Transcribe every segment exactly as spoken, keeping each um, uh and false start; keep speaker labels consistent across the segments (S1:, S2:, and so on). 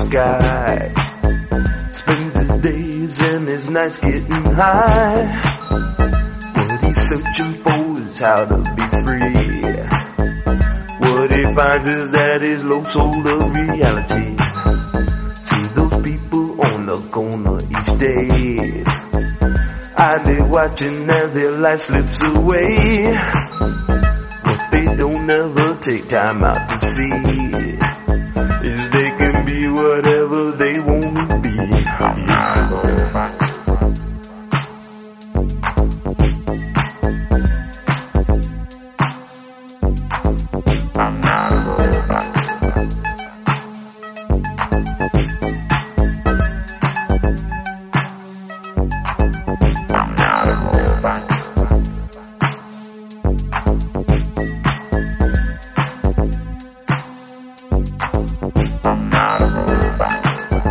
S1: sky. Spends his days and his nights getting high. What he's searching for is how to be free. What he finds is that he's lost hold of reality. See those people on the corner each day, idly watching as their life slips away. What they don't ever take time out to see is they can be whatever they want to be. I'm not a robot. I'm not a robot. I'm not a robot.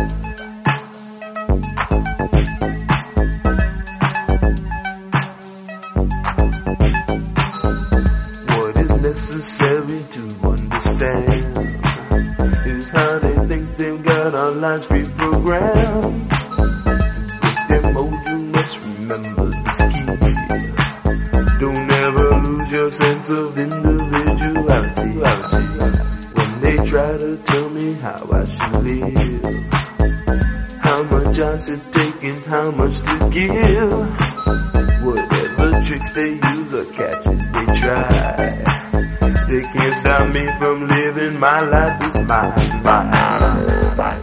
S1: What is necessary to understand is how they think they've got our lives pre-programmed. To break their mold, you must remember this key. Don't ever lose your sense of individuality. When they try to tell me how I should live, how much I should take and how much to give, whatever tricks they use or catches they try, they can't stop me from living my life as mine, mine.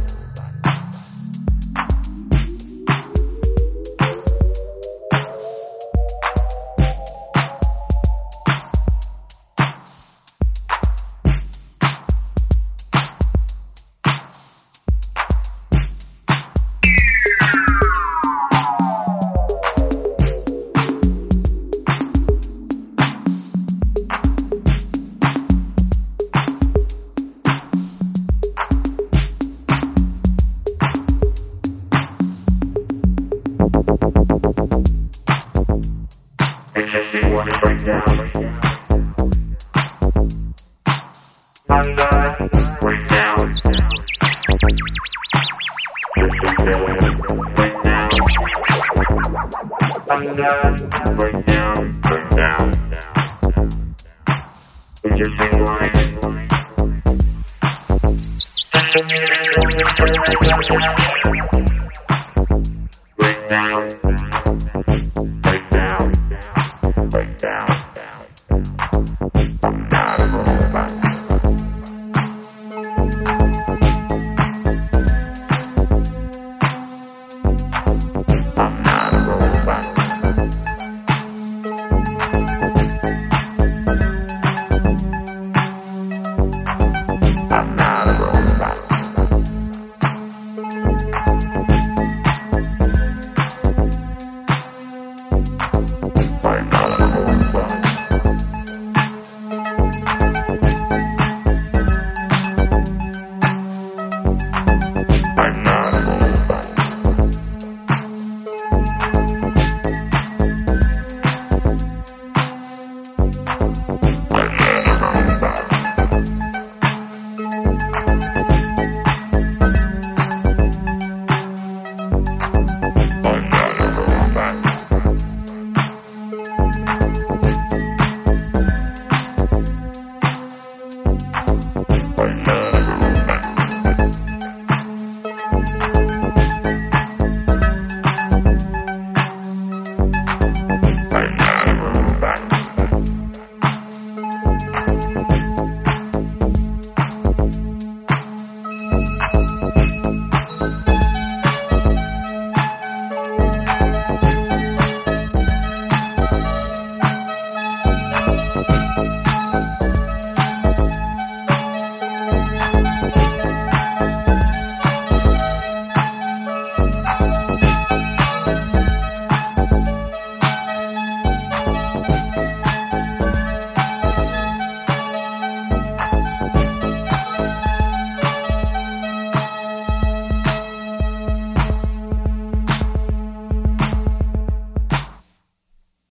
S1: It's just you want to break down. Under, break down. Break down. Under, break down, break down. It's just you want to break down.